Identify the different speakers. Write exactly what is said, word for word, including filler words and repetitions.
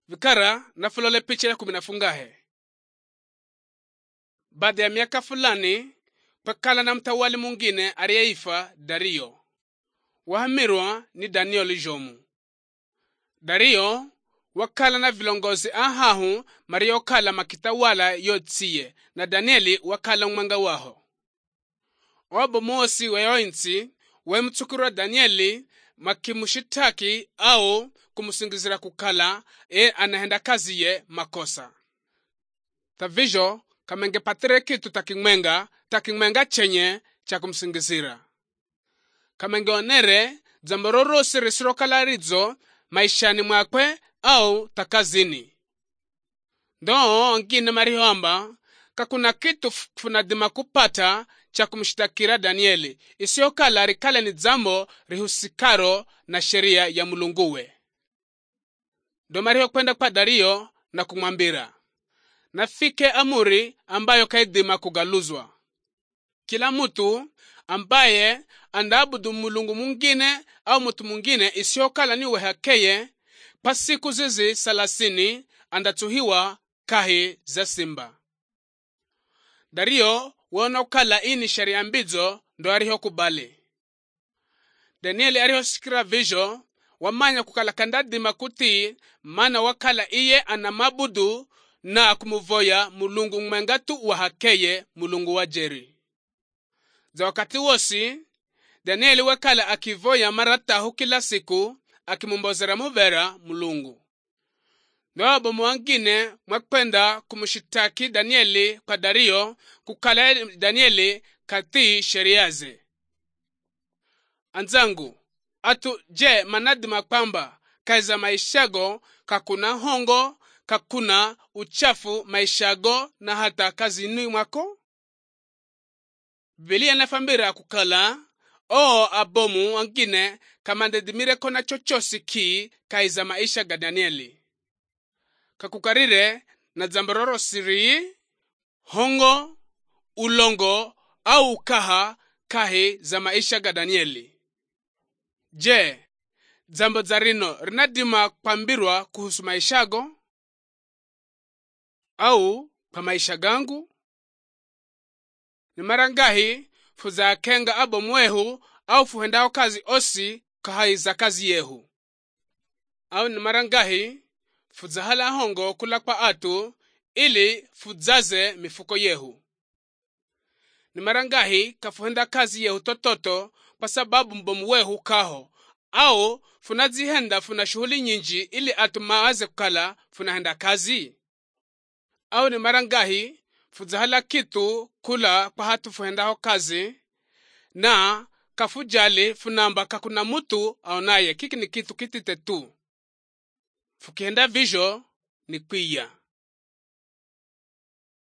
Speaker 1: vikara na fulole picha ya kuminafungahe. Baada ya miaka fulani pakala na mtawali mwingine aliyeifa Dario. Wahamirwa ni Danieli jomu. Dario wakala na vilongozi ahahu mario kala makitawala yotsiye na Danieli wakala mwanga waho. Obo mosi weyoinsi wemtsukura Danieli makimushitaki au kumusingizira kukala e anahenda kazi ye makosa. Tavijo kamenge patire kitu takimwenga takimwenga chenye cha kumsingizira. Kamenge onere zambororo sirisiro kalarizo maishani mwakwe au takazini. Ndo ngine marihomba kakuna kitu funadima kupata cha kumshtakira Danieli isio kala rikale ni zambo rihusikaro na sheria ya mulunguwe. Ndo mariho kwenda kwa Dario na kumwambira nafike amuri ambayo kaidima kugaluzwa. Kila mtu ambaye andabudu mulungu mwingine au mtu mwingine isio kala ni wehakeye pasiku zizi salasini andatuhiwa kahi za simba. Dario wona ukala ini sharia mbizo ndo ariho kubali. Danieli ariho sikira vijo wamanya kukala kandadi makuti mana wakala iye anamabudu na kumuvoya mulungu mwengatu wahakeye mulungu wa jeri. Za wakati wosi Danieli wakala akivoya maratahu kila siku akimumbozera muvera mulungu. Ndobo mwangine mwakwenda kumushitaki Danieli kwa Dario kukala Danieli kati sheriaze. Anzangu, atu je manadima kwamba kaiza maishago kakuna hongo, kakuna uchafu maishago na hata kazini mwako? Biblia nafambira kukala o abomu wangine kamande dimire kona chochosi ki kaiza maisha ga Danieli. Kakukarire na zambororo siri, hongo, ulongo au kaha kahi za maisha ga Danieli. Je, zambo zarino rinadima kwambirwa kuhusu maishago? Au kwa maisha gangu? Ni marangahi fuza kenga abo mwehu au fuhendao kazi osi kahai za kazi yehu. Au ni marangahi fuzahala hongo kula kwa atu ili fuzaze mifuko yehu. Ni marangahi kafuhenda kazi yehu tototo kwa sababu mbomu wehu kaho. Au funazihenda funa shuhuli nyinji ili atu maaze kukala funahenda kazi. Au ni marangahi fuzahala kitu kula kwa hatu fuhendaho kazi na kafujali funamba kakuna mutu au naye kiki ni kitu kitite tu. Fukihenda vijo ni kuia.